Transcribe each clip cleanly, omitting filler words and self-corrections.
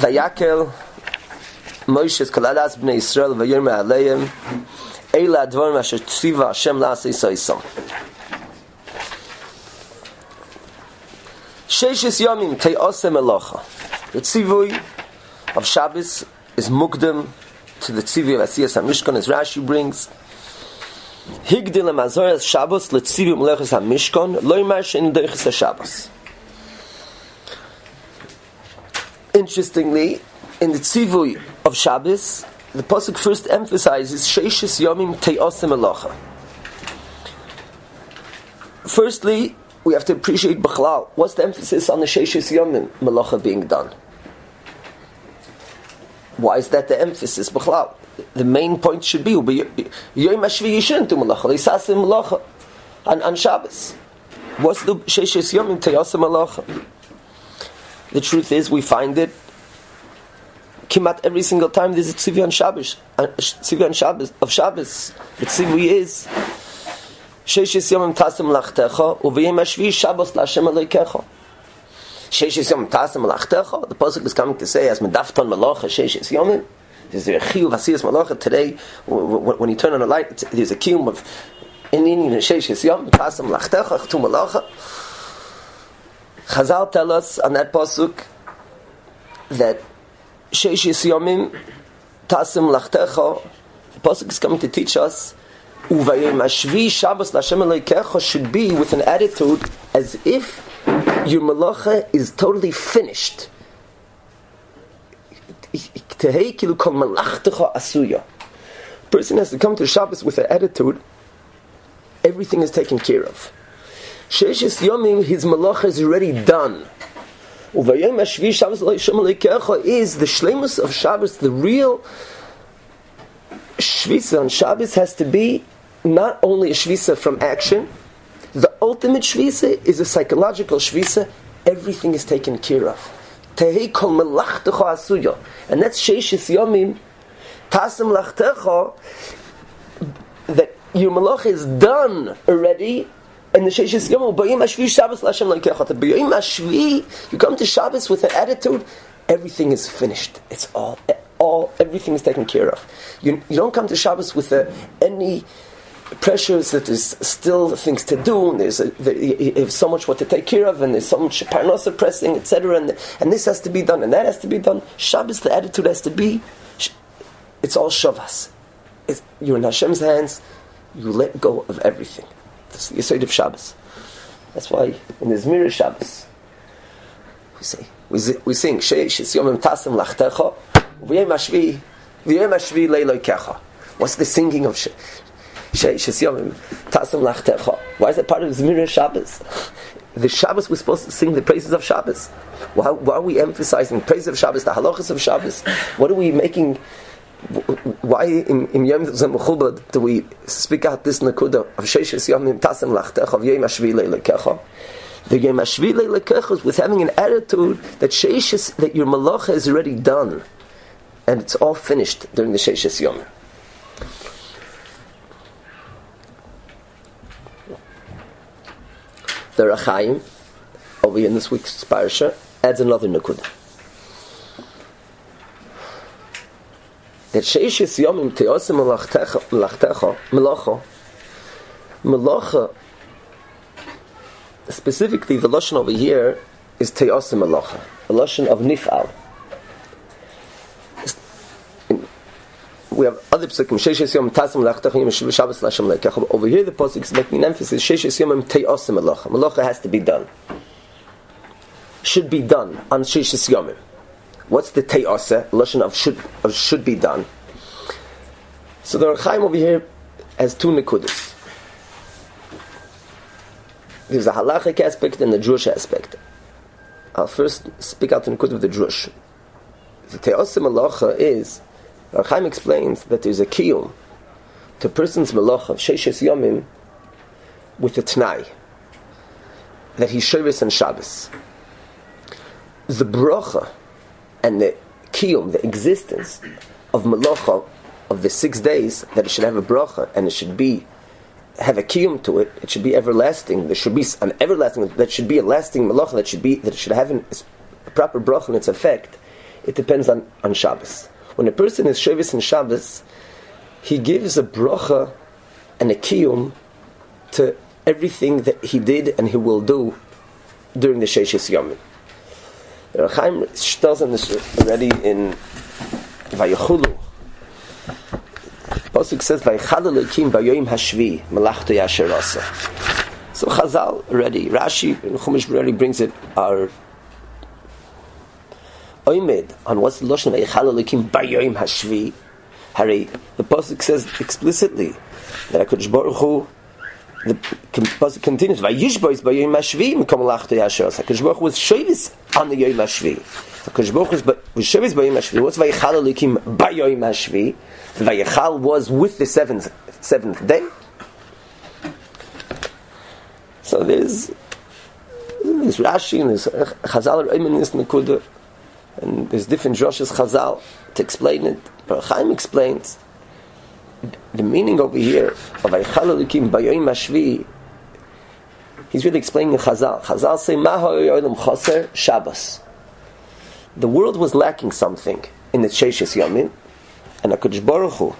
Vayakel Moshe's Kaladas Bnei Yisrael Vayomer Aleim Eila Advarim Asher Tziva Hashem La'aseh Yisrael. Sheishes Yomim Te'oseh Melacha. The tzivui of Shabbos is mukdem to the tzivui of Asiyas HaMishkan, as Rashi brings. Higdil HaMazoras Shabbos letzivui Melechus HaMishkan loymar she'en deiches HaShabbos. Interestingly, in the tzivui of Shabbos, the pasuk first emphasizes Sheishes Yomim Te'oseh Melacha. Firstly, we have to appreciate B'chlal. What's the emphasis on the Sheishes Yomim Melacha being done? Why is that the emphasis? B'chlal. The main point should be Yom HaShvi you shouldn't do Melacha. Yisasim Melacha on Shabbos. What's the Sheishes Yomim Te'oseh Melacha? The truth is, we find it kimat every single time there's a tzivui on Shabbos. Tzivui on Shabbos of Shabbos. The tzivui is Sheishes Yomim Tasem Lachtecha Uv'Yom HaShvi Shabbos L'Hashem Elokecha. Sheishes Yomim Tasem Lachtecha. The pasuk is coming to say, as medafton Melacha Sheishes Yomim. There's a chiyuv Asiyas Melacha today. When you turn on a light, there's a kiyum of in Sheishes Yomim Tasem Lachtecha to Melacha. Chazal tell us on that pasuk that Sheishes Yomim Tasem Lachtecha. The pasuk is coming to teach us Uvayim Hashvi Shabbos L'Hashem Elokecha should be with an attitude as if your melacha is totally finished. Person has to come to Shabbos with an attitude everything is taken care of. Sheishes Yomim, his melacha is already done. Uvayim Hashvi Shabbos L'Hashem Elokecha is the shleimus of Shabbos. The real shvisa on Shabbos has to be not only a shvisa from action. The ultimate shvisa is a psychological shvisa. Everything is taken care of. Tehei kol melachtecha asuya, and that's Sheishes Yomim Tasem Lachtecha. That your malacha is done already, and the Sheishes Yomim B'yom Hashvi Shabbos L'Hashem Elokecha. The B'yom Hashvi, you come to Shabbos with an attitude. Everything is finished. It's all everything is taken care of. You don't come to Shabbos with any pressures that there's still things to do, and you have so much what to take care of, and there's so much parnasa pressing, etc., and this has to be done, and that has to be done. Shabbos, the attitude has to be, it's all shavas. You're in Hashem's hands, you let go of everything. That's the Yesod of Shabbos. That's why in the Zmira Shabbos, we sing, Sheishes Yomim Tasem Lachtecha, V'yom Hashvi Le'Elokecha. What's the singing of Sheishes Yomim Tasem Lachtecha? Why is that part of Zmira Shabbos? The Shabbos we're supposed to sing the praises of Shabbos. Why are we emphasizing praise of Shabbos, the halachas of Shabbos? What are we making? Why in Yom Zemechubad do we speak out this nakuda of Sheishes Yomim Tasem Lachtecha V'yom Hashvi Le'Elokecha? The Yom Hashvi Le'Elokecha is with having an attitude that Sheishes, that your malacha is already done, and it's all finished during the Sheishes Yomim. The Rachaim, over here in this week's parasha, adds another nukud. That Sheishes Yomim Te'oseh Melacha, specifically the lashon over here is Te'oseh Melacha, a lashon of nif'al. We have other psukim, Sheishes Yom Tasem Lachtecha Yom Shabbos L'Hashem Elokecha. Over here the pasuk is making an emphasis, Sheishes Yom Te'oseh Melacha. Melacha has to be done. Should be done on Sheishes Yomim. What's the Te'oseh? Lashon of should be done. So the Rechaim over here has two nekudas. There's a halachic aspect and a Jewish aspect. I'll first speak out the nekud of the Jewish. The Te'oseh Melacha is, Chaim explains that there's a kiyum to a person's melacha of Sheishes Yomim with a t'nai that he's Shabbos and Shabbos. The bracha and the kiyum, the existence of melacha of the 6 days, that it should have a bracha and it should have a kiyum to it. It should be everlasting. There should be an everlasting. That should be a lasting melacha. That it should have a proper bracha in its effect. it depends on Shabbos. When a person is Shavis in Shabbos, he gives a bracha and a kiyum to everything that he did and he will do during the Sheishes Yomim. Chaim tells on this already in Vayechulu. Pasuk says, "Vayichal Elokim bayoyim hashvi malachto yasher asa." So Chazal already, Rashi in Chumash already brings it. Our Oimed on what's the lashon Vayichal Elokim bayoyim hashvi. Harry, the pasuk says explicitly that HaKadosh Baruch Hu. The pasuk continues, "Vayishbois bayoyim hashvi mikom malachto yasher asa." HaKadosh Baruch Hu was shovis on the yom hashvi. HaKadosh Baruch Hu was shovis bayoyim hashvi. What's Vayichal Elokim bayoyim hashvi? The Vayichal was with the seventh day. So there's Rashi and there's Chazal in this Nekuda, and there's different droshes Chazal to explain it. But Chaim explains the meaning over here of Vayichal Elokim bayoyim hashvi. He's really explaining Chazal. Chazal say Maha Yolam Chaser Shabbos. The world was lacking something in the Sheishes Yomim. And HaKadosh Baruch Hu,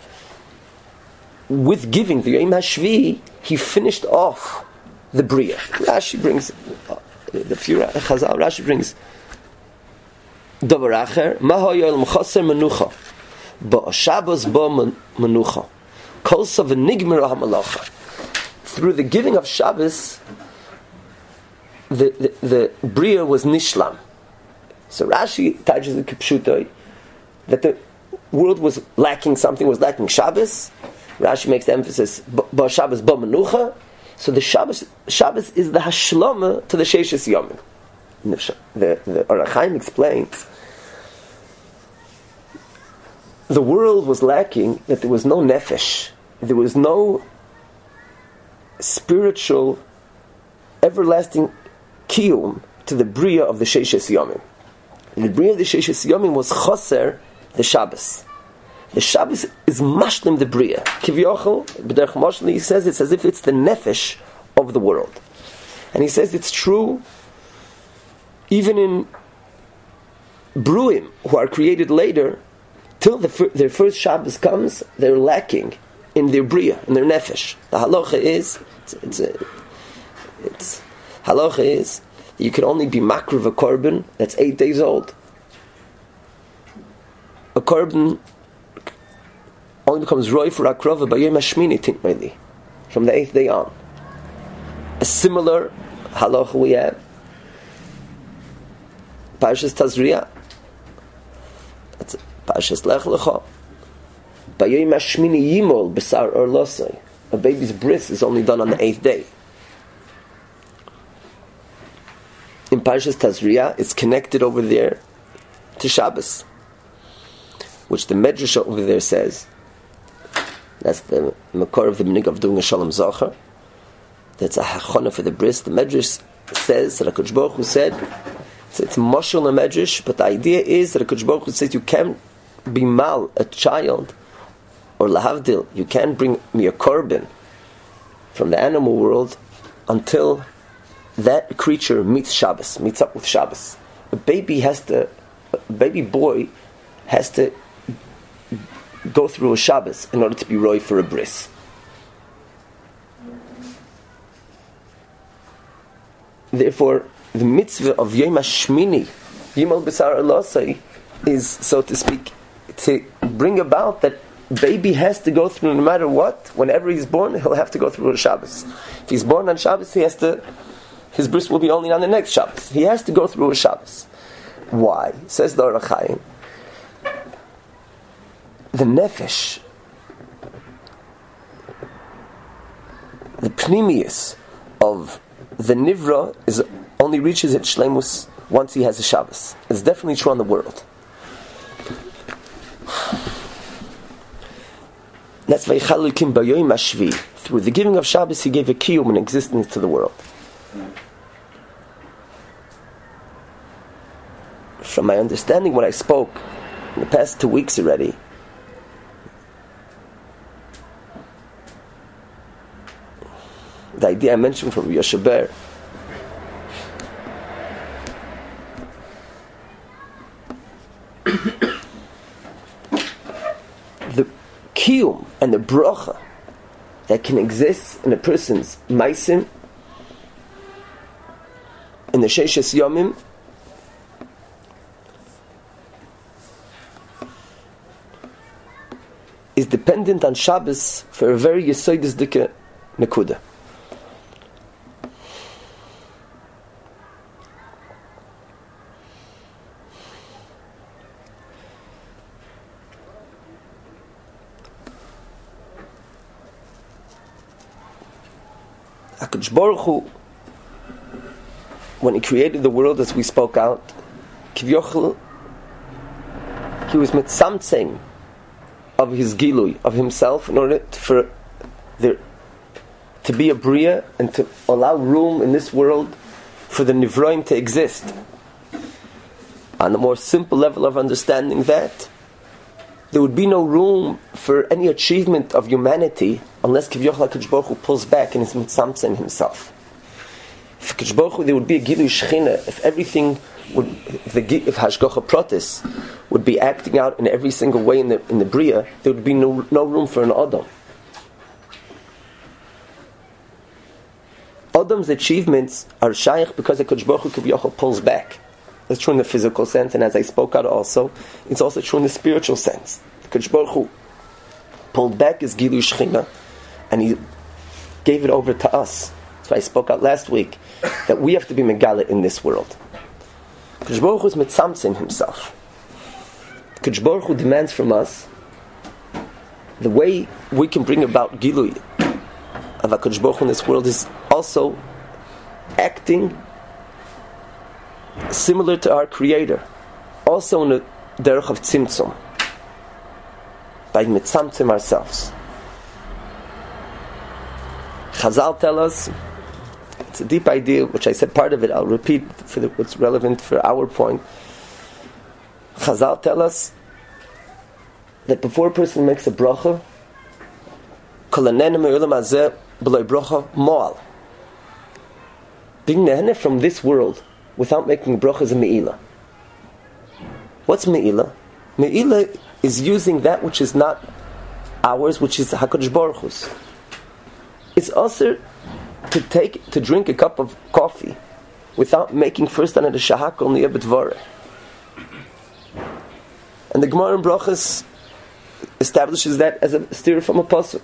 with giving the Yom HaShvi, he finished off the Bria. Rashi brings the few Chazal. Rashi brings Davar Acher, Maha Yolam Chaser Menucha, Ba Shabbos Ba Menucha, Kol Sav Nigmer HaMalacha. Through the giving of Shabbos, the Bria was Nishlam. So Rashi touches the Kipshutoi that the world was lacking something, was lacking Shabbos. Rashi makes the emphasis Ba Shabbos Ba Menucha. So the Shabbos is the Hashlama to the Sheishes Yomim. The Orach Chaim explains the world was lacking, that there was no nefesh, there was no spiritual, everlasting kiyum to the Bria of the Sheishes Yomim. The Bria of the Sheishes Yomim was Choser the Shabbos. The Shabbos is mashlim the Bria. Kivyochel, b'derech mashlim, he says it's as if it's the nefesh of the world. And he says it's true even in Bruim, who are created later, till their first Shabbos comes, they're lacking in their Bria, in their nefesh. The halacha is, halacha is, you can only be makriv a korban that's 8 days old. A korban only becomes roy for akrova by yom hashmini tinkmeli, from the 8th day on. A similar halacha we have, Parshas Tazria, that's Parshas Lech Lecha, by yom hashmini yimol besar or losai. A baby's bris is only done on the 8th day. In Parshas Tazria, it's connected over there to Shabbos, which the Medrash over there says, that's the makor of the minig of doing a shalom zachar, that's a hachana for the bris. The Medrash says that HaKadosh Baruch Hu said, it's mashal a Medrash, but the idea is that HaKadosh Baruch Hu says you can't be mal a child, or lahavdil, you can't bring me a korban from the animal world until that creature meets Shabbos, meets up with Shabbos. A baby boy has to go through a Shabbos in order to be roy for a bris. Therefore, the mitzvah of Yom HaShmini, Yimol B'Sar Elosai, is, so to speak, to bring about that baby has to go through no matter what. Whenever he's born, he'll have to go through a Shabbos. If he's born on Shabbos, his bris will be only on the next Shabbos. He has to go through a Shabbos. Why? Says the Orach Chaim, the nefesh, the pnimius of the nivra only reaches its shleimus once he has a Shabbos. It's definitely true on the world. That's Vayichal Elokim bayoyim hashvi. Through the giving of Shabbos, he gave a kiyum and existence to the world. From my understanding, what I spoke in the past 2 weeks already, the idea I mentioned from Yosheber, the kiyum and the bracha that can exist in a person's maisim, in the Sheishes Yomim, is dependent on Shabbos for a very Yesodis Dike Nekuda. HaKadosh Baruch Hu, when He created the world, as we spoke out, Kivyochel, He was mitzamtzing of His Gilui, of Himself, in order for there to be a Bria and to allow room in this world for the Nivroim to exist. On a more simple level of understanding that, there would be no room for any achievement of humanity unless Kivyochel HaKadosh Baruch Hu pulls back and is mitzamtzing Himself. If HaKadosh Baruch Hu, there would be a Gilui Shechina, if everything would, if Hashgacha Pratis would be acting out in every single way in the Bria, there would be no room for an Adam. Adam's achievements are shaykh because HaKadosh Baruch Hu Kivyochel pulls back. That's true in the physical sense, and as I spoke out also, it's also true in the spiritual sense. HaKadosh Baruch Hu pulled back His Gilui Shechina, and He gave it over to us. That's why I spoke out last week, that we have to be Megala in this world. HaKadosh Baruch Hu is mitzamtzim Himself. HaKadosh Baruch Hu demands from us the way we can bring about Gilui of HaKadosh Baruch Hu in this world is also acting similar to our Creator, also in the derech of tzimtzum, by mitzamtzim ourselves. Chazal tell us, it's a deep idea, which I said part of it, I'll repeat for what's relevant for our point. Chazal tell us that before a person makes a bracha, kol hanene me'olam hazeh b'lo bracha mo'al. Being nehene from this world without making bracha is a me'ilah. What's me'ilah? Me'ilah is using that which is not ours, which is HaKadosh Baruch Hu's. It's also to drink a cup of coffee without making first on it a shahakol niyeh b'dvareh. And the Gemara in Brachas establishes that as a steer from a pasuk.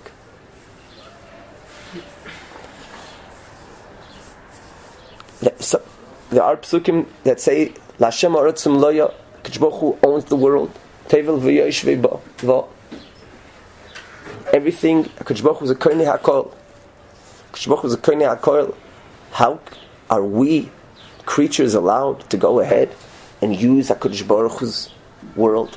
So, there are psukim that say L'Hashem ha'aretzim loya, HaKadosh Baruch Hu owns the world. Tevel v'yoshvei bo. Everything, HaKadosh Baruch Hu is a koinei hakol. HaKadosh Baruch Hu is a koinei hakol. How are we creatures allowed to go ahead and use HaKadosh Baruch Hu's world?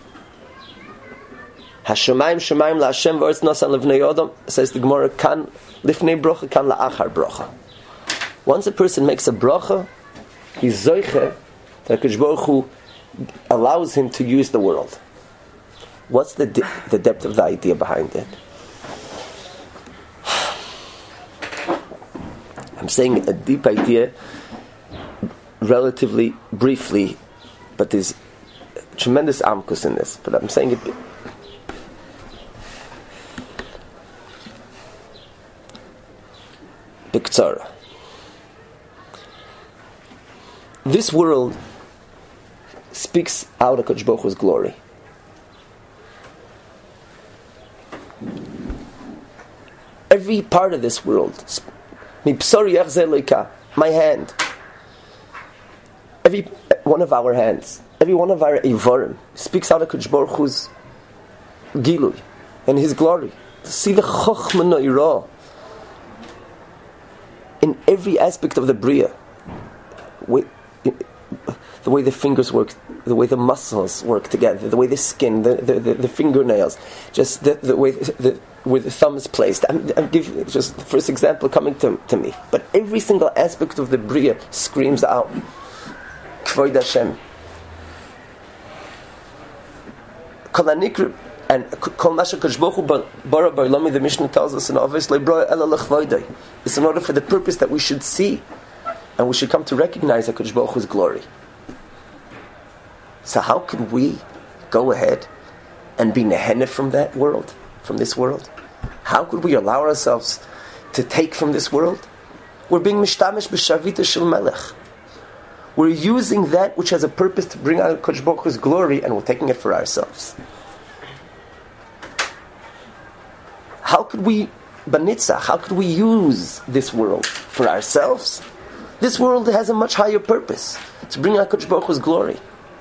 Hashemayim shemayim la'Hashem v'aretz nasan levnei Adam, says the Gemara, kan lifnei bracha, kan la'achar bracha. Once a person makes a bracha, he's zoiche that HaKadosh Baruch Hu allows him to use the world. What's the depth of the idea behind it? I'm saying a deep idea relatively briefly, but there's tremendous amkus in this. But I'm saying it biktsara. This world speaks out of HaKadosh Baruch Hu's glory. Every part of this world, my hand, every one of our hands, every one of our ivarim speaks out of HaKadosh Baruch Hu's gilui and His glory. See the chokhmah noirah in every aspect of the bria. The way the fingers work, the way the muscles work together, the way the skin, the fingernails, just the way where the thumb is placed. I'm giving just the first example coming to me. But every single aspect of the Bria screams out, Kvoid Hashem. And Kol Masha Kadosh Baruch Hu Bara Ba'olami, the Mishnah tells us, and obviously, it's in order for the purpose that we should see, and we should come to recognize HaKadosh Baruch Hu's glory. So how could we go ahead and be neheneh from that world, from this world? How could we allow ourselves to take from this world? We're being mishtamish b'shavita shel melech. We're using that which has a purpose to bring out Kodesh Baruch Hu's glory, and we're taking it for ourselves. How could we, banitzah, how could we use this world for ourselves? This world has a much higher purpose, to bring out Kodesh Baruch Hu's glory.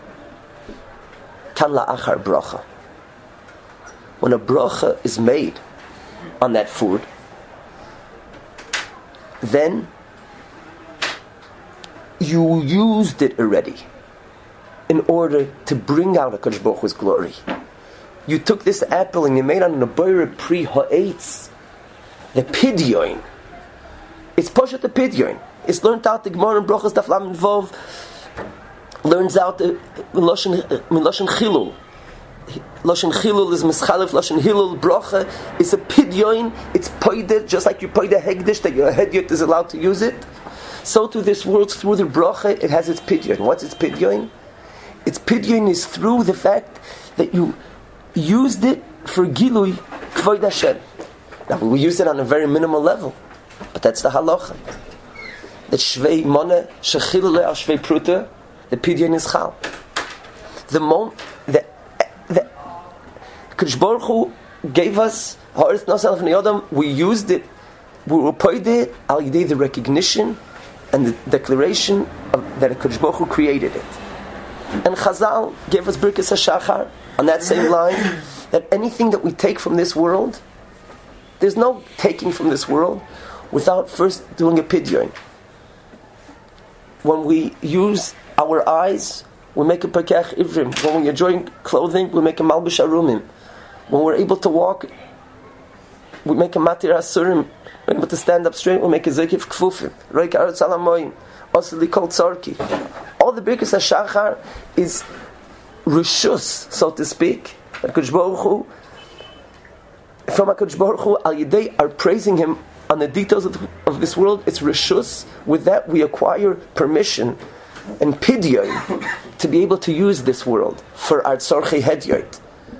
Kan la'achar bracha. When a bracha is made on that food, then you used it already in order to bring out a Kodesh Baruch Hu's glory. You took this apple and you made it on a boire pri ha'etz, the pidyon. It's poshet the pidyon. It's learned out the Gemara and Brachas Daf Lamed Vov. Learns out the Lashon Chilul. Lashon Chilul is mischalef. Lashon Hilul bracha is a pidyon. It's poided, just like you poided hegdish that your hedyot is allowed to use it. So to this world, through the bracha, it has its pidyon. What's its pidyon? Its pidyon is through the fact that you used it for gilui kvod Hashem. Now we use it on a very minimal level, but that's the halacha. That shvei mona shechilule al shvei pruta, the pidyon is chal. The moment the Kodesh Baruch Hu gave us ha'aretz nosel v'nei adam, we used it. We were poided al yidei the recognition and the declaration that Kodesh Baruch Hu created it. And Chazal gave us Birkas HaShachar on that same line, that anything that we take from this world, there's no taking from this world without first doing a pidyon. When we use our eyes, we make a Perkech Ivrim. When we enjoy clothing, we make a Malbish Arumim. When we're able to walk, we make a Matir Asurim. When we're able to stand up straight, we make a Zekif Kfufim. Roik Aretz Alamoyim. Osili Kol Tzorki. All the Birkas HaShachar is Rishus, so to speak. HaKadosh Baruch Hu, from HaKadosh Baruch Hu, Al Yidei are praising Him on the details of this world. It's Rishus. With that, we acquire permission and pidyon to be able to use this world for our tzorchei hedyot.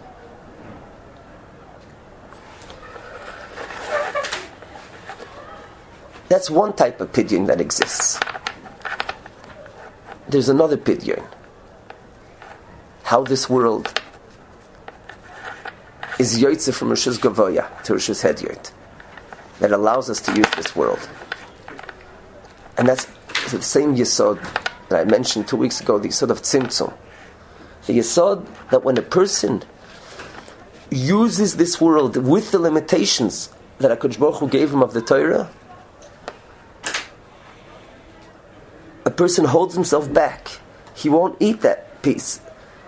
That's one type of pidyon that exists. There's another pidyon. How this world is yotzeh from Rishus Gavoya to Rishus Hedyot, that allows us to use this world. And that's the same yesod that I mentioned 2 weeks ago, the yesod of tzimtzum. The yesod that when a person uses this world with the limitations that HaKadosh Baruch Hu gave him of the Torah, a person holds himself back. He won't eat that piece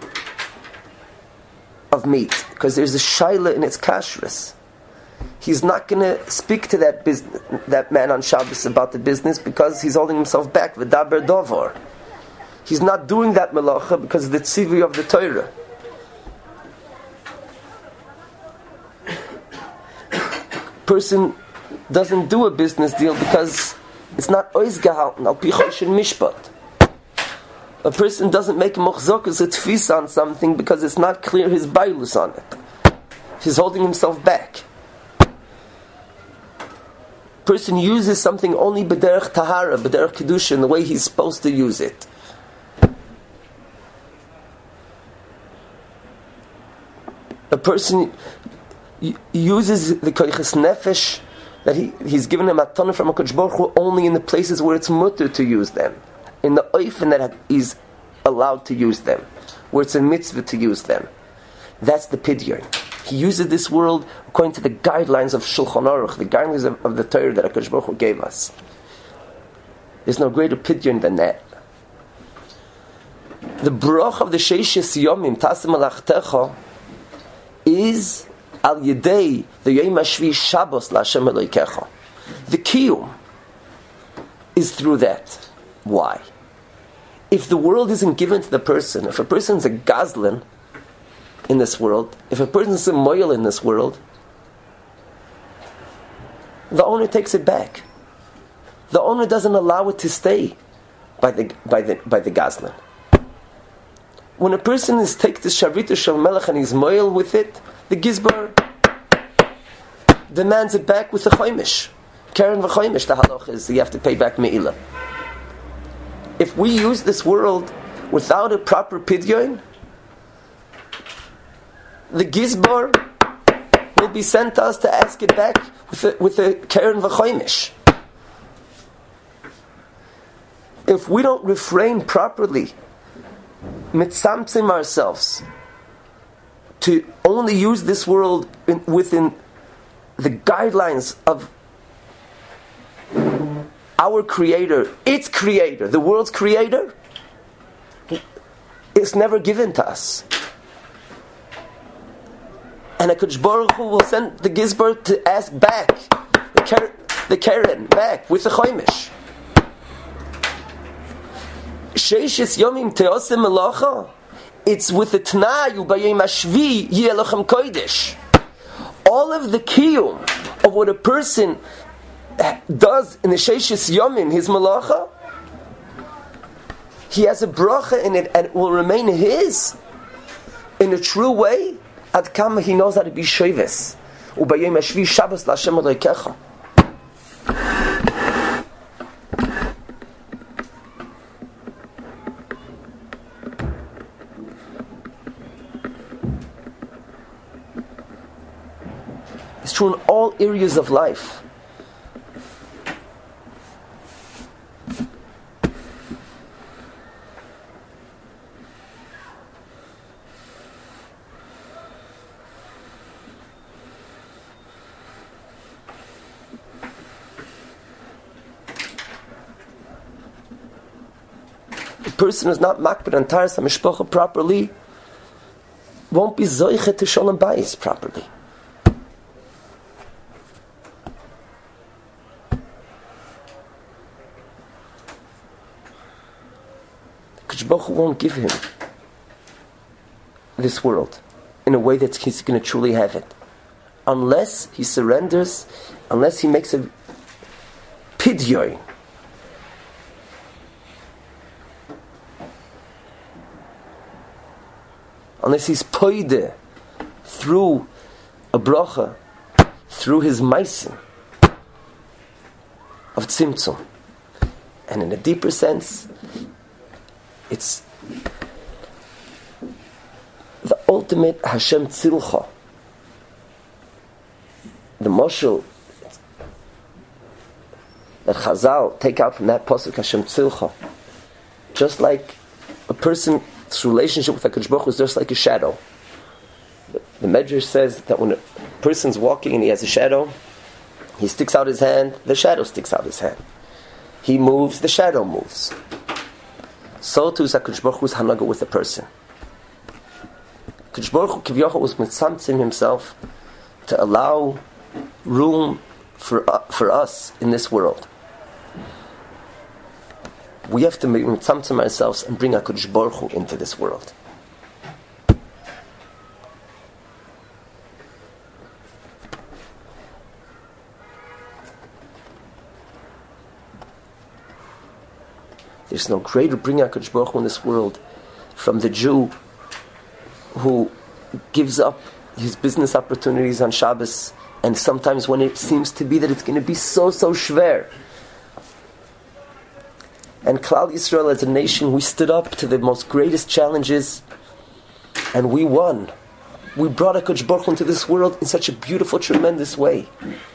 of meat because there's a shaila in its kashrus. He's not going to speak to that man on Shabbos about the business because he's holding himself back. V'daber dovor. He's not doing that melacha because of the tzivui of the Torah. Person doesn't do a business deal because it's not ois gehalten al pi choshen mishpat. A person doesn't make mochzokas a tfisa on something because it's not clear his bailus on it. He's holding himself back. Person uses something only b'derech tahara, b'derech kedusha, in the way he's supposed to use it. A person uses the koiches nefesh that he's given him a ton from HaKadosh Baruch Hu only in the places where it's mutter to use them, in the oifen that he's allowed to use them, where it's a mitzvah to use them. That's the pidyon. He uses this world according to the guidelines of Shulchan Aruch, the guidelines of the Torah that HaKadosh Baruch Hu gave us. There's no greater pidyon than that. The brach of the Sheishes Yomim, Tasim Alachtecha, is Al Yedei, the Yom HaShvi Shabbos LaHashem Elokecha. The Kiyum is through that. Why? If the world isn't given to the person, if a person's a gazlan in this world, if a person's a moyel in this world, the owner takes it back. The owner doesn't allow it to stay by the gazlan. when a person is take the Sharita Shel Melech and he's moil with it, the Gizbar demands it back with the Choimish. Karen v'Choimish, the halach is you have to pay back Me'ilah. If we use this world without a proper pidyon, the Gizbar will be sent to us to ask it back with a Karen v'Choimish. If we don't refrain properly, mitzamtzim ourselves to only use this world within the guidelines of our Creator, its Creator, the world's Creator, it's never given to us. And HaKadosh Baruch Hu will send the Gizbar to ask back, the Keren, back with the Choimish. Sheishis Yomim Teosim Melacha. It's with the T'nai Ubayim Ashvi Yeh Lochem Kodesh. All of the kiyum of what a person does in the Sheishis Yomim, his Melacha, he has a bracha in it and it will remain his in a true way. Ad kama he knows how to be shoives. Ubayim Ashvi Shabbos LaHashem Elokecha. It's true in all areas of life. A person who's not makbid on Taras HaMishpacha properly won't be zoiche to Shalom Bayis properly. Baruch Hu won't give him this world in a way that he's going to truly have it, unless he surrenders, unless he makes a pidyon, unless he's poide through a bracha, through his meisim of tzimtzum, and in a deeper sense, it's the ultimate Hashem Tzilcha. The moshel that Chazal take out from that pasuk Hashem Tzilcha, just like a person's relationship with HaKadosh Baruch Hu is just like a shadow. The Medrash says that when a person's walking and he has a shadow, he sticks out his hand, the shadow sticks out his hand. He moves, the shadow moves. So too is HaKadosh Baruch Hu's hanaga with a person. HaKadosh Baruch Hu Kivyochel was mitzamtzim himself to allow room for us in this world. We have to mitzamtzim ourselves and bring HaKadosh Baruch Hu into this world. There's no greater bring HaKadosh Baruch Hu in this world from the Jew who gives up his business opportunities on Shabbos, and sometimes when it seems to be that it's going to be so shver. And Klal Yisrael as a nation, we stood up to the most greatest challenges and we won. We brought HaKadosh Baruch Hu into this world in such a beautiful, tremendous way.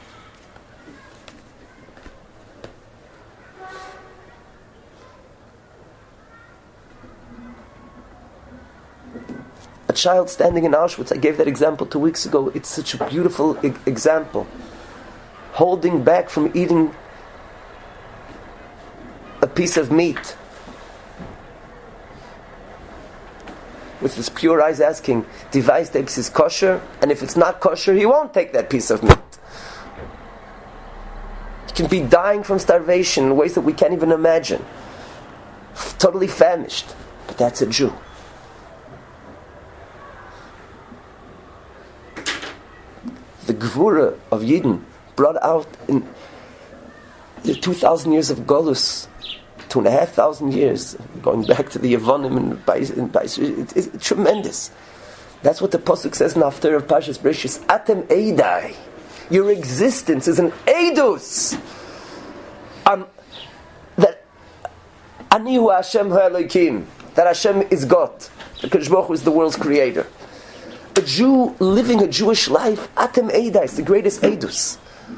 A child standing in Auschwitz, I gave that example 2 weeks ago. It's such a beautiful example. Holding back from eating a piece of meat. With his pure eyes asking, Device tapes is kosher, and if it's not kosher, he won't take that piece of meat. He can be dying from starvation in ways that we can't even imagine. Totally famished. But that's a Jew. The Gvura of Yidden brought out in the 2,000 years of Golus 2,500 years, going back to the Yevonim and it's tremendous. That's what the Pasuk says in Haftarah of Parshas Bereshis. Atem Eidai. Your existence is an Eidus. That Ani hu Hashem ha'Elokim. That Hashem is God. The Kadosh Baruch Hu is the world's creator. A Jew living a Jewish life, Atem Eidai, is the greatest Eidus.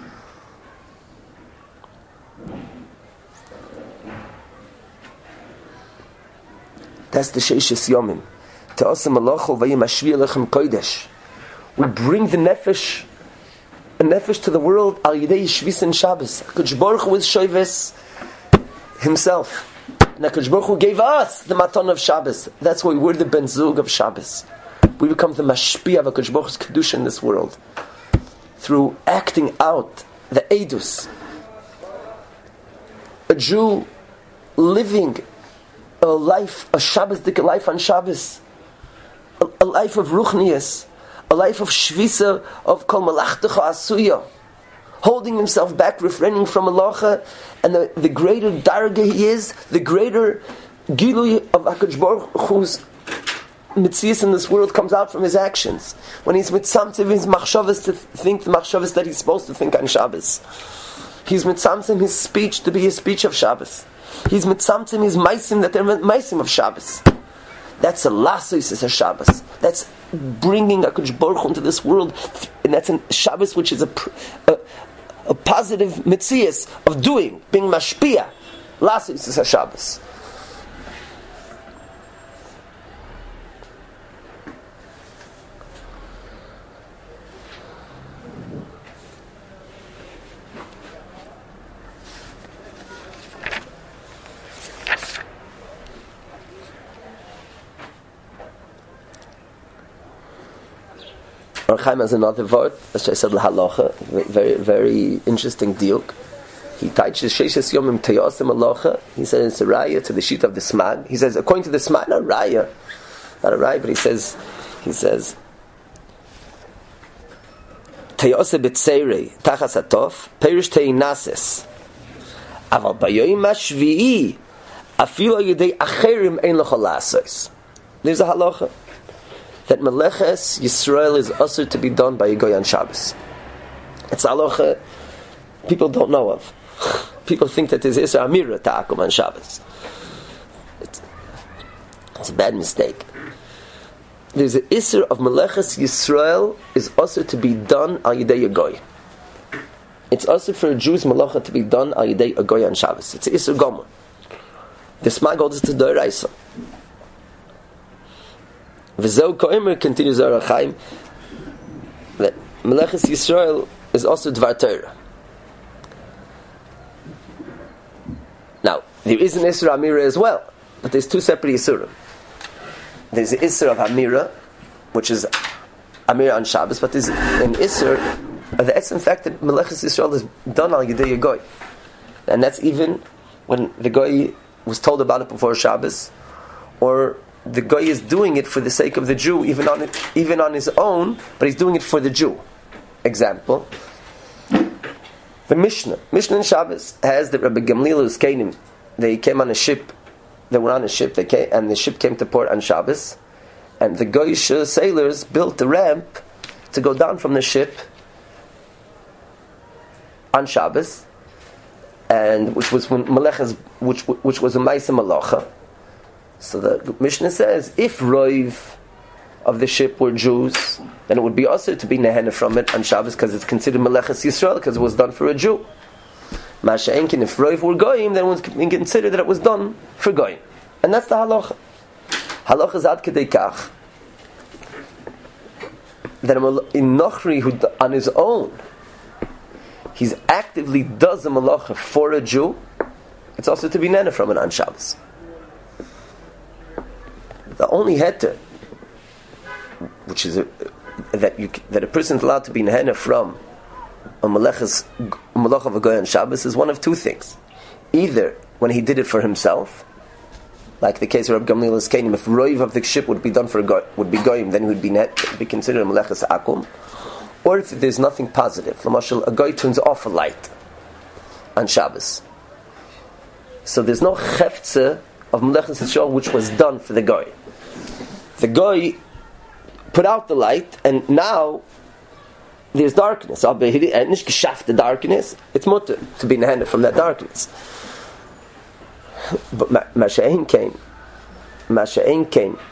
That's the Sheishes Yomim. Te'asem alachu vayim ashvi alechem kodesh. We bring the nefesh, a nefesh to the world al yidei shvis and Shabbos. HaKadosh Baruch Hu is Shoives himself. And HaKadosh Baruch Hu gave us the maton of Shabbos. That's why we're the ben zug of Shabbos. We become the mashpia of HaKadosh Baruch Hu's kedusha in this world through acting out the edus. A Jew living a life, a Shabbos-dik life on Shabbos, a life of ruchnias, a life of shvisa, of kol malachtecha asuya, holding himself back, refraining from malacha, and the greater darga he is, the greater gilui of HaKadosh Baruch Hu's mitzias in this world comes out from his actions. When he's mitzamtzim his machshavas to think the machshavas that he's supposed to think on Shabbos. He's mitzamtzim his speech to be a speech of Shabbos. He's mitzamtzim his maisim that they're maisim of Shabbos. That's a lasois of Shabbos. That's bringing HaKadosh Baruch Hu into this world, and that's a Shabbos which is a positive mitzias of doing, being mashpia. Lasois of Shabbos. Or Chaim has another word, as I said, halacha, very, very interesting diuk. He teaches Sheishes Yomim Teyasim Halacha. He says it's a raya to the sheet of the Smag. He says, according to the Smag, not a raya, but he says, Teyose B'Tseirei Tachas Atof Perish Teinases Aval Bayoyim Hashvi'i Afilo Yedei Acherim Ein L'Chol La'asos. There's a halacha that Meleches Yisrael is also to be done by a Goy on Shabbos. It's a halacha people don't know of. People think that there's Isra Amira Ta'akum on Shabbos. It's a bad mistake. There's an Isra of Meleches Yisrael is also to be done al Yidei a Goy. It's also for a Jew's Melacha to be done al Yidei a Goy on Shabbos. It's an Isra Gomer. The Smag holds to Doraisa. V'zeu koimer continues Zohar HaChaim that Meleches Yisrael is also Dvar Torah. Now, there is an Isra Amira as well, but there's two separate Isurim. There's the Isra of Amira, which is Amira on Shabbos, but there's an Isra of the essence fact that Meleches Yisrael is done al Yidei Goy. And that's even when the Goy was told about it before Shabbos, or the Goy is doing it for the sake of the Jew, even on his own, but he's doing it for the Jew. Example, the Mishnah in Shabbos has that Rabbi Gamliel Uskeinim, they came on a ship, they were on a ship, and the ship came to port on Shabbos, and the Goyish sailors built a ramp to go down from the ship on Shabbos, and which was when Meleches, which was a Ma'aseh Malacha. So the Mishnah says, if Roiv of the ship were Jews, then it would be also to be Nehena from it on Shabbos because it's considered Meleches Yisrael because it was done for a Jew. Masha Enkin, if Roiv were Goyim, then it was considered that it was done for Goyim. And that's the halacha. Halacha is ad kedei kach that in Nochri, who on his own, he's actively does a malacha for a Jew, it's also to be Nehena from it on Shabbos. The only heter, which is that a person is allowed to be nehena from a malach of a goy on Shabbos, is one of two things: either when he did it for himself, like the case of Rabbi Gamliel Uskeinim, if roiv of the ship would be done for a goy, would be goyim, then he would be considered a meleches akum, or if there's nothing positive, l'mashal, a goy turns off a light on Shabbos. So there's no chefze of Melechus Yisrael which was done for the guy. The guy put out the light, and now there's darkness. And nicht geschafft the darkness. It's mutter to be nehended from that darkness. But Masha'in came.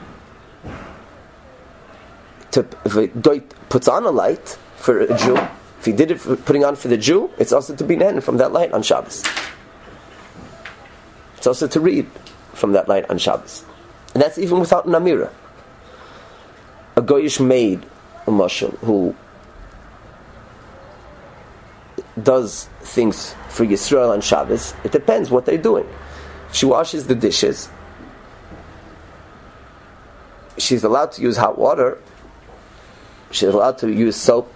If a guy puts on a light for a Jew, if he did it for putting on for the Jew, it's also to be nehended from that light on Shabbos. It's also to read from that light on Shabbos. And that's even without an Amira. A goyish maid, a mashal, who does things for Yisrael on Shabbos, it depends what they're doing. If she washes the dishes, she's allowed to use hot water, she's allowed to use soap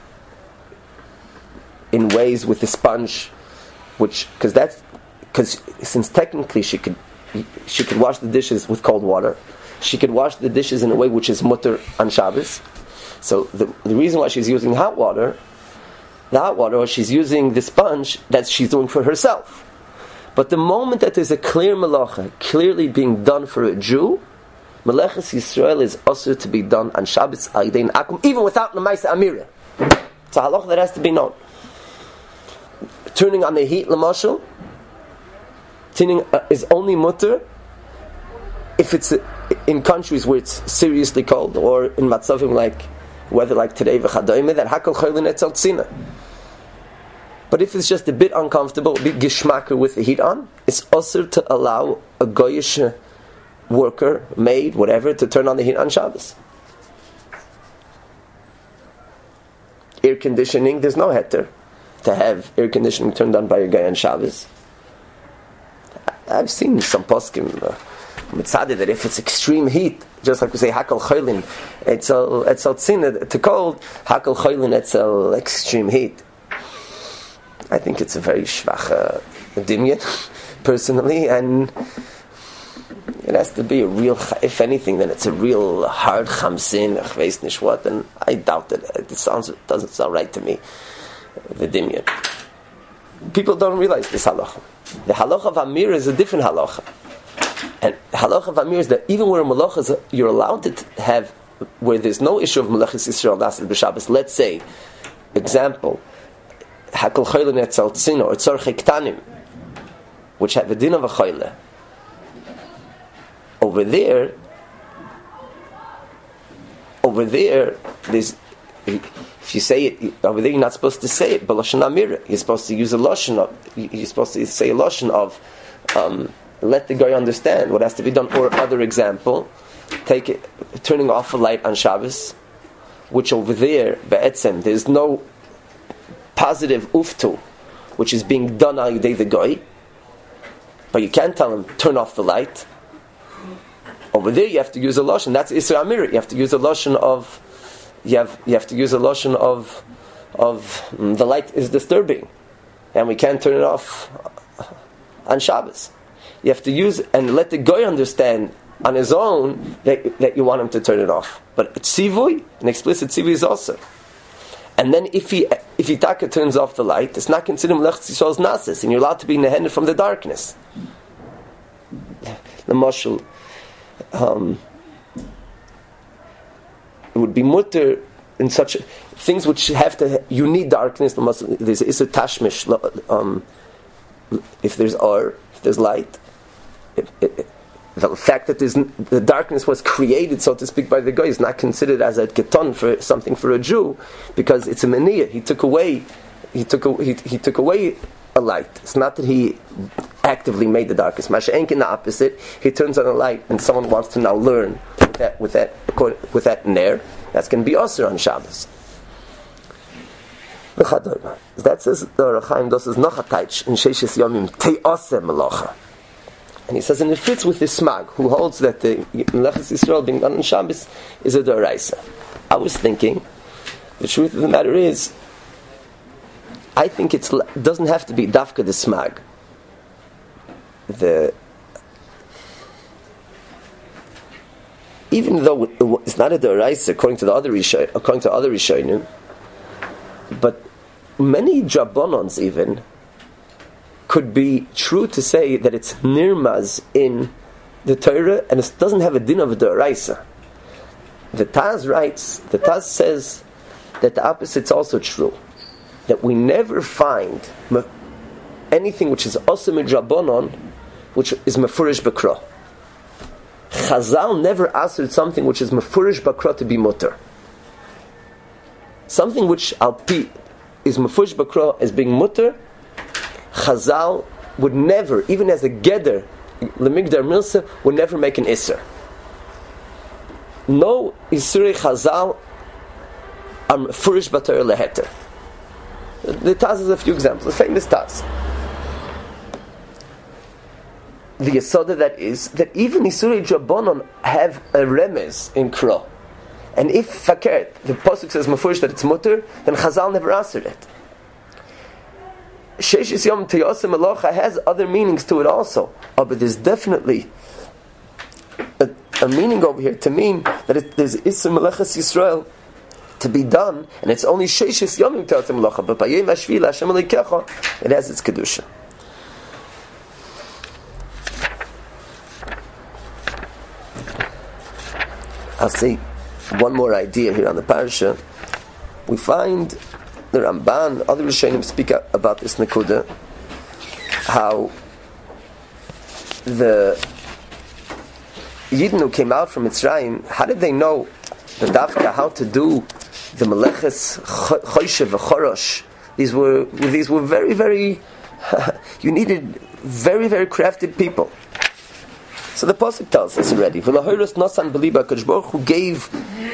in ways with the sponge, because since technically she could wash the dishes with cold water, she could wash the dishes in a way which is mutter on Shabbos. So the reason why she's using hot water, or she's using the sponge, that she's doing for herself. But the moment that there's a clear malacha, clearly being done for a Jew, Melechus Yisrael is also to be done on Shabbos, even without Namaisa Amira. It's a halacha that has to be known. Turning on the heat, Lamashal, is only mutter if it's in countries where it's seriously cold, or in matzavim like weather like today, v'chadoyme, that hakol choylin etzel tzina. But if it's just a bit uncomfortable, a bit gishmaker with the heat on, it's also to allow a goyish worker, maid, whatever, to turn on the heat on Shabbos. Air conditioning, there's no heter to have air conditioning turned on by a guy on Shabbos. I've seen some poskim mitzadeh that if it's extreme heat, just like we say hakol choylin etzel tzina, to cold, hakol choylin etzel extreme heat. I think it's a very shvach dimyan, personally, and it has to be a real, if anything, then it's a real hard chamsin, ich weiß nicht what, and I doubt it. It doesn't sound right to me, the dimyan. People don't realize this halacha. The halacha of Amir is a different halacha. And halacha of Amir is that even where malachas you're allowed to have, where there's no issue of malachas Yisrael nasid b'Shabbos, let's say, example, hakol choylin etzel tzina, or tzorchei ktanim, which have a din of a choyle. Over there, there's, if you say it over there, you're not supposed to say it. But lashon amira, you're supposed to use a lashon of. You're supposed to say a lashon of. Let the guy understand what has to be done. Or other example, take it, turning off a light on Shabbos, which over there, be'etzem, there's no positive uftu, which is being done on the guy. But you can't tell him turn off the light. Over there, you have to use a lashon. That's Isra Amir. You have to use a lashon of. You have to use a lashon of the light is disturbing, and we can't turn it off on Shabbos. You have to use and let the guy understand on his own that you want him to turn it off. But tzivui, an explicit tzivui is also. And then if he taka turns off the light, it's not considered melechus Yisrael's nasis, and you're allowed to be nehended from the darkness. The mashal. It would be mutter in such things which have to. You need darkness. There's a tashmish. If there's or if there's light, the fact that the darkness was created, so to speak, by the guy is not considered as a keton for something for a Jew, because it's a meniyah. He took away a light. It's not that he actively made the darkness. Masha'enkin, the opposite. He turns on a light, and someone wants to now learn with that ner. That's going to be also on Shabbos. That says the Rechaim does is nachataych in Sheishes Yomim te'aseh melacha, and he says, and it fits with the Smag, who holds that the Melechus Yisrael being done on Shabbos is a d'oraisa. I was thinking, the truth of the matter is, I think it doesn't have to be dafka the Smag. Even though it's not a d'oraisa according to other Rishonim, but many Drabanons even could be true to say that it's nirmaz in the Torah and it doesn't have a din of a D'oraisa. The Taz writes, the Taz says that the opposite's also true. That we never find anything which is also midrabanon, which is mefurish bakra. Chazal never answered something which is mefurish bakra to be mutter. Something which alpi is mefurish bakra as being mutter, Chazal would never, even as a geder, lemigdar milsa, would never make an isser. No Isurei Chazal are mefurish batar leheter. The Taz is a few examples. The famous Taz. The Yesoda that is that even Isurei Drabonon have a remez in Kro, and if fakert the pasuk says mefurish that it's mutter, then Chazal never answered it. Sheishis Yom Teyosem Elocha has other meanings to it also, but there's definitely a meaning over here to mean that there's Isser Melechas Yisrael to be done, and it's only Sheishis Yomim Teyosem Elocha, but by Yom Hashvi Hashem Elokecha it has its kedusha. I'll say one more idea here on the parasha. We find the Ramban, other Rishonim speak about this Nekuda, how the Yidden who came out from Mitzrayim, how did they know the Dafka, how to do the Meleches Choshev v'Chorosh? These were very, very you needed very, very crafted people. So the pasuk tells us already. V'lahoros nosan beliba Kadosh Baruch Hu gave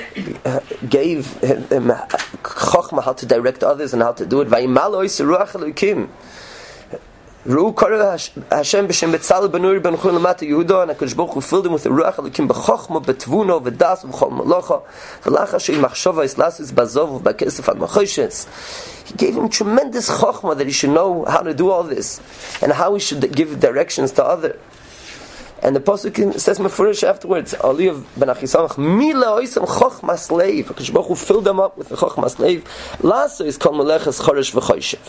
him chokhmah how to direct others and how to do it. Vayimalo Yisruach Elokim. Ru Kara Hashem b'Shem Betzalel Benuri Ben Chol Lamata Yehuda, and Kadosh Baruch Hu filled him with the Ruach Elokim b'chokhmah b'tvuno v'das v'chol malacha v'lacha she'im machshava islasis bazov v'bakesef ad machoshes. He gave him tremendous chokhmah that he should know how to do all this and how he should give directions to others. And the pasuk says mefurish afterwards, Aliyav ben Achisamach, Mila oisam chochma slave. Hakadosh Baruch Hu filled them up with the chochma slave. Lasa is called meleches choresh v'choyshev.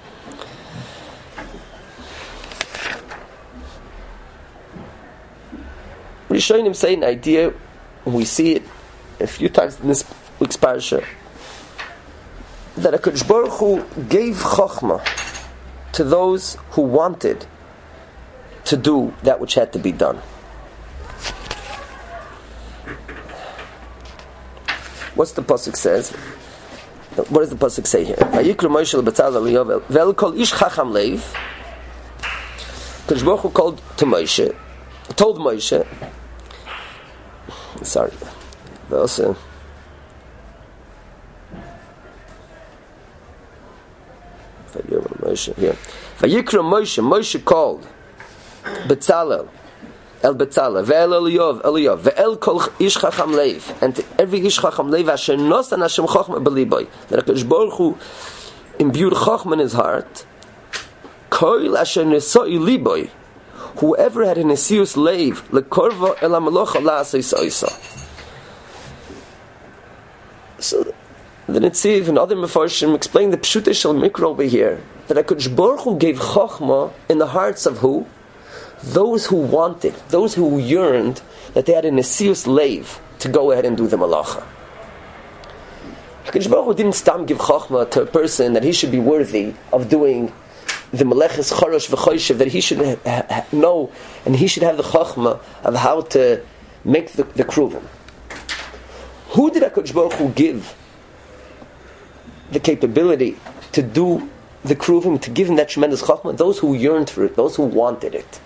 Rishonim say an idea, and we see it a few times in this week's parasha, that Hakadosh Baruch Hu gave chochma to those who wanted to do that which had to be done. What's the pasuk says? What does the pasuk say here? Vayikra Moshe leBetzalel Eliyav ve'el kol ish chacham leiv. Kadosh Baruch Hu told Moshe. Sorry, also. Here. Vayikra Moshe called Betzalel, El Betzalel, Ve'el Eliyav, Ve'el Kol Ish Chacham Leiv, and to every Ish Chacham Leiv, Asher Nosan Hashem Chochma B'Liboy, that HaKadosh Baruch Hu imbued Chochma in his heart, Koil Asher Nesoi Liboy, whoever had a Nesius Leiv, Lekorvo El HaMelocha La'asei Soisa. So, the Netziv and other Mefarshim explain the Pshutei Shel Mikra over here, that HaKadosh Baruch Hu gave Chochma in the hearts of who? Those who wanted, those who yearned, that they had a nesius leiv to go ahead and do the malacha. HaKadosh Baruch Hu didn't stam give chokhmah to a person that he should be worthy of doing the meleches chorosh v'choyshev, that he should know and he should have the chokhmah of how to make the kruvim. Who did HaKadosh Baruch Hu give the capability to do the kruvim, to give him that tremendous chokhmah? Those who yearned for it, those who wanted it.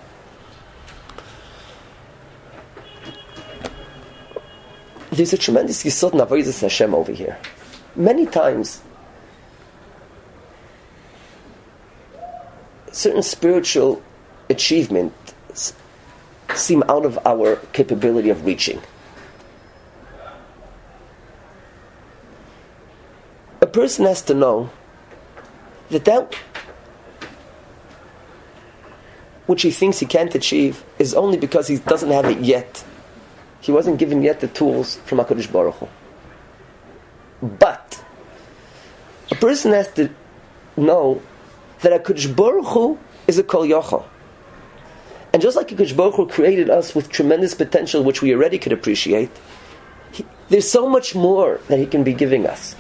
There's a tremendous yisod in avodas Hashem over here. Many times, certain spiritual achievements seem out of our capability of reaching. A person has to know that which he thinks he can't achieve is only because he doesn't have it yet. He wasn't given yet the tools from HaKadosh Baruch Hu. But a person has to know that HaKadosh Baruch Hu is a Kol Yochel. And just like HaKadosh Baruch Hu created us with tremendous potential, which we already could appreciate, there's so much more that He can be giving us.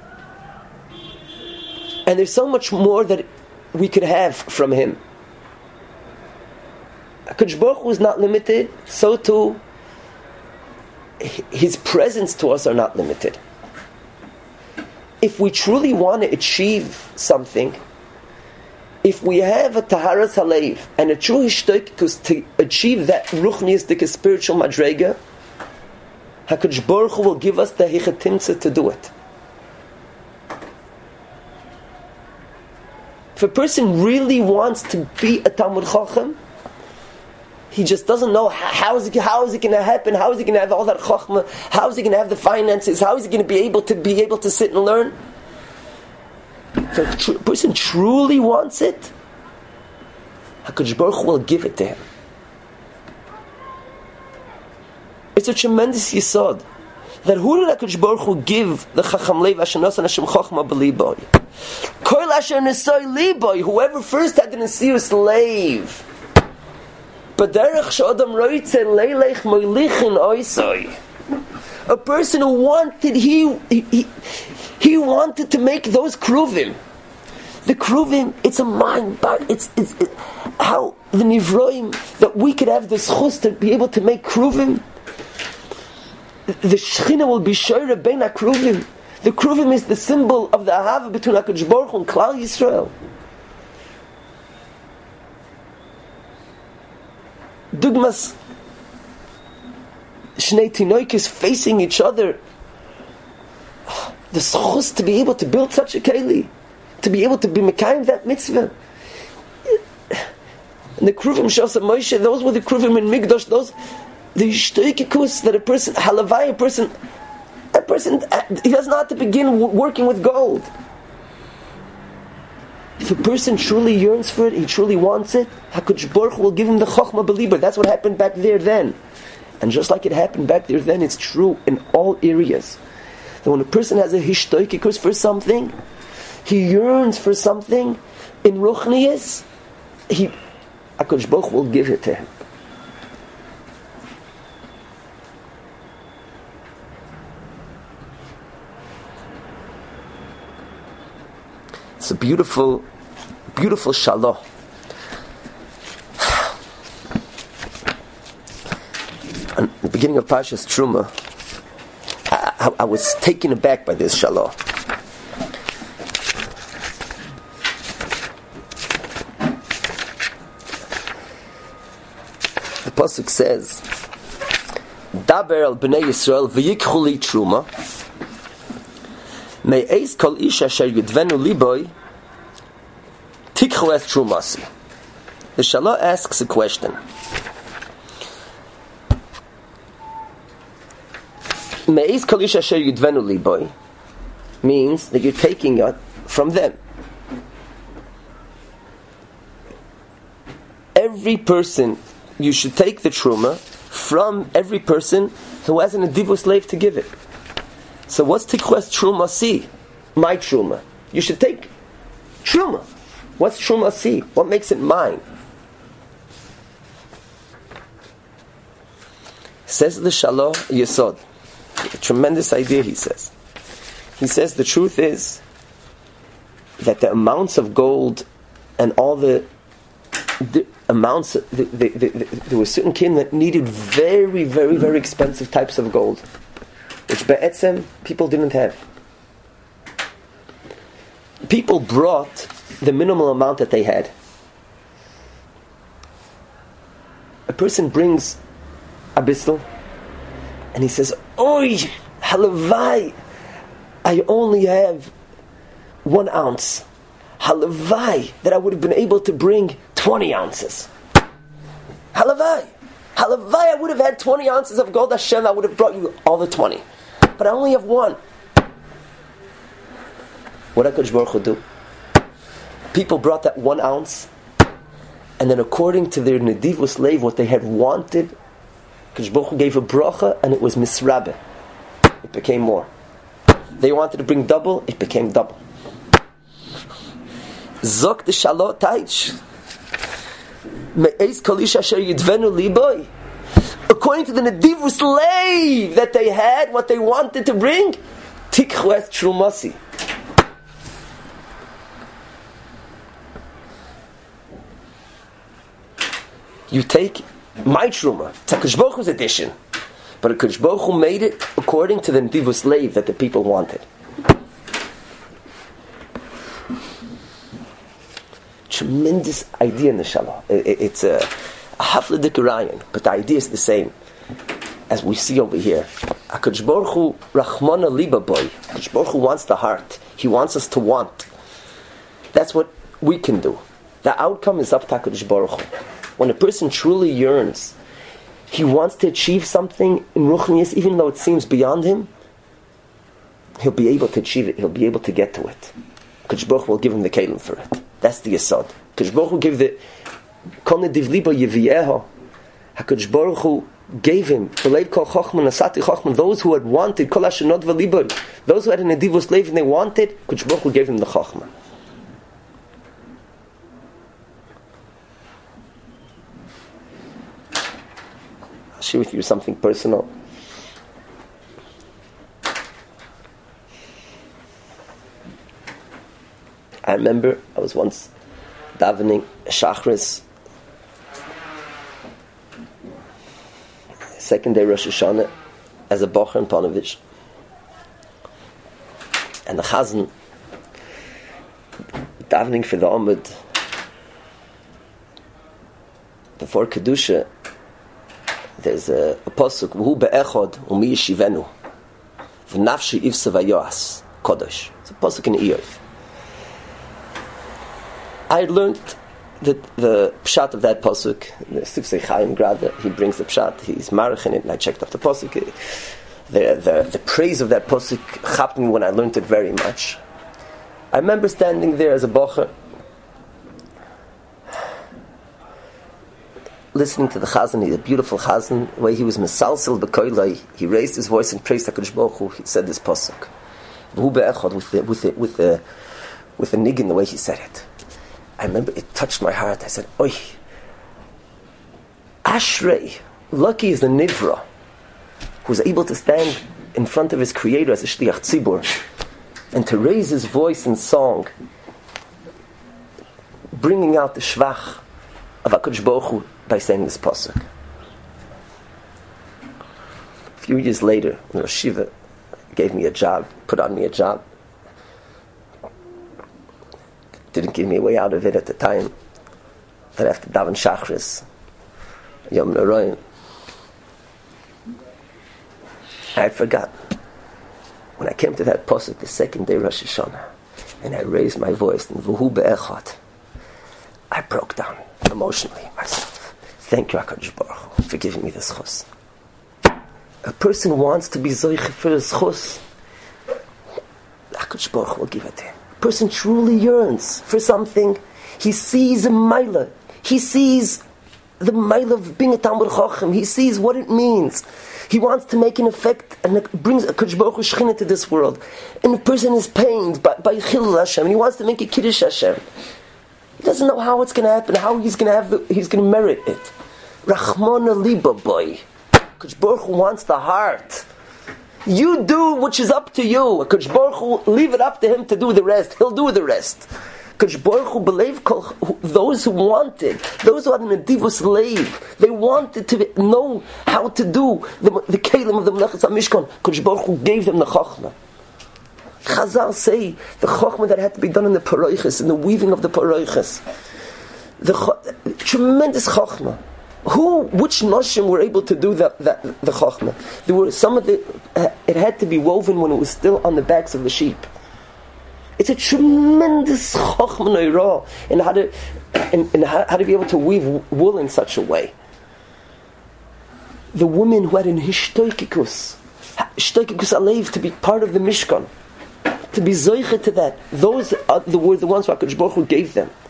And there's so much more that we could have from Him. HaKadosh Baruch Hu is not limited, so too His presence to us are not limited. If we truly want to achieve something, if we have a Taharas Halev and a true Hishtoikus to achieve that Ruchniistic spiritual Madrega, HaKadosh Baruch Hu will give us the Hichatimtza to do it. If a person really wants to be a Talmud Chacham, he just doesn't know how is it going to happen, how is he going to have all that Chachma, how is he going to have the finances, how is he going to be able to sit and learn. If a person truly wants it, HaKadosh Baruch Hu will give it to him. It's a tremendous yisod that who did HaKadosh Baruch Hu give the Chacham Lev Asher Nasan Hashem Chachma B'liboy? Kol Asher Nesoi Liboy, whoever first had the Nesirus Lev. A person who wanted, he wanted to make those kruvim. The kruvim, it's a mind, but it's how the nivroim, that we could have the schus to be able to make kruvim. The Shechina will be shoyre bein kruvim. The kruvim is the symbol of the ahava between HaKadosh Baruch Hu and Klal Yisrael. Dugmas, Shnei Tinoikis facing each other. The schus to be able to build such a keli, to be able to be mekayim that mitzvah. And the kruvim Shosha Moshe, those were the kruvim in Migdosh. Those the shtoikikus that a person halavai, a person he doesn't have to begin working with gold. If a person truly yearns for it, he truly wants it, HaKadosh Baruch Hu will give him the Chochmah Belieber. That's what happened back there then. And just like it happened back there then, it's true in all areas. That when a person has a hishtoikikus for something, he yearns for something in Ruchnius, HaKadosh Baruch Hu will give it to him. It's a beautiful shalah. At the beginning of Parshas Truma, I was taken aback by this shalah. The pasuk says, "Daber al bnei Yisrael v'yikchu li truma, me'eis kol ish asher yudvenu liboy." The Shalah asks a question. Me'ez kol ish asher yudvenu liboy means that you're taking it from them. Every person, you should take the truma from every person who has an adivu slave to give it. So what's tikkhu truma si? My truma. You should take truma. What's Truma Si? What makes it mine? Says the Shalah Yesod. A tremendous idea, he says. He says the truth is that the amounts of gold and all the amounts, there were certain kin that needed very, very, very expensive types of gold, which Be'etzem people didn't have. People brought the minimal amount that they had. A person brings a bistel and he says, "Oy, halavai, I only have 1 ounce. Halavai, that I would have been able to bring 20 ounces. Halavai, I would have had 20 ounces of gold, Hashem, I would have brought you all the 20. But I only have 1. What did HaKadosh Baruch Hu do? People brought that 1 ounce, and then according to their nedivu slave, what they had wanted, HaKadosh Baruch Hu gave a bracha, and it was misrabe. It became more. They wanted to bring double, it became double. Zok the Shalah Taich. According to the Nedivus slave that they had, what they wanted to bring, tikchu es trumasi. You take my truma, it's HaKadosh Baruch Hu's edition, but HaKadosh Baruch Hu made it according to the Nedivus slave that the people wanted. Tremendous idea, Neshama. It's a hafla d'karayin, but the idea is the same as we see over here. HaKadosh Baruch Hu Rachmana Liba Boy. HaKadosh Baruch Hu wants the heart. He wants us to want. That's what we can do. The outcome is up to HaKadosh Baruch Hu. When a person truly yearns, he wants to achieve something in Ruchnius, even though it seems beyond him, he'll be able to achieve it. He'll be able to get to it. HaKadosh Baruch Hu will give him the kelim for it. That's the yesod. HaKadosh Baruch Hu gave the Kol Nediv Libo Yevieho. HaKadosh Baruch Hu gave him B'leiv Kol Chochman Asati Chochman. Those who had wanted Kol Hashanot V'Libo, those who had a Nedivus slave and they wanted, HaKadosh Baruch Hu gave him the Chochman. I'll share with you something personal. I remember I was once davening Shachris, second day Rosh Hashanah, as a bocher in Panovich, and the Chazan davening for the Amud before Kedusha. There's a pasuk, V'hu be'echod u'mi yeshivenu v'nafshi ivsa v'yoas kodesh. It's a pasuk in Eiyov. I had learned that the pshat of that pasuk, the Sifsei Chaim Grada, he brings the pshat, he's marich in it, and I checked up the pasuk. The praise of that pasuk chapped me when I learned it very much. I remember standing there as a bocher, listening to the Chazan, the beautiful Chazan, the way he was mesalsel b'koilai, he raised his voice and praised HaKadosh Baruch Hu. He said this pasuk, V'hu be'echad, with the niggin, the way he said it. I remember it touched my heart. I said, "Oi, Ashrei, lucky is the Nivra who's able to stand in front of his Creator as a Shliach Tzibur and to raise his voice in song, bringing out the Shvach of HaKadosh Baruch Hu by saying this pasuk." A few years later, when Rosh Shiva gave me a job, put on me a job, didn't give me a way out of it at the time, that after daven Shachris, Yom Noraim, I had forgotten. When I came to that pasuk, the second day Rosh Hashanah, and I raised my voice, and V'hu be'echad, I broke down emotionally myself. Thank you, HaKadosh Baruch Hu, for giving me this chus. A person wants to be zoich for his chus, HaKadosh Baruch Hu will give it to him. A person truly yearns for something. He sees a maila. He sees the maila of being a Talmud Chacham. He sees what it means. He wants to make an effect, and it brings a HaKadosh Baruch Hu Shechina to this world. And the person is pained by Chilul Hashem, and he wants to make a Kiddush Hashem. He doesn't know how it's going to happen, how he's going to merit it. Rachmana Liba Boy. HaKadosh Baruch Hu wants the heart. You do which is up to you. HaKadosh Baruch Hu, leave it up to him to do the rest. He'll do the rest. HaKadosh Baruch Hu believe those who wanted, those who had an Nedivus slave, they wanted to know how to do the kelim of the Melechas HaMishkan. HaKadosh Baruch Hu gave them the Chochmah. Chazal say the Chochmah that had to be done in the Paroiches, in the weaving of the Paroiches. The tremendous Chochmah. Which Noshim were able to do the Chochmah? There were some of it had to be woven when it was still on the backs of the sheep. It's a tremendous Chochmah Neirah in how to be able to weave wool in such a way. The women who had an Hishtoikikus Alev, to be part of the Mishkan, to be Zoiche to that, those were the ones who HaKadosh Baruch Hu gave them.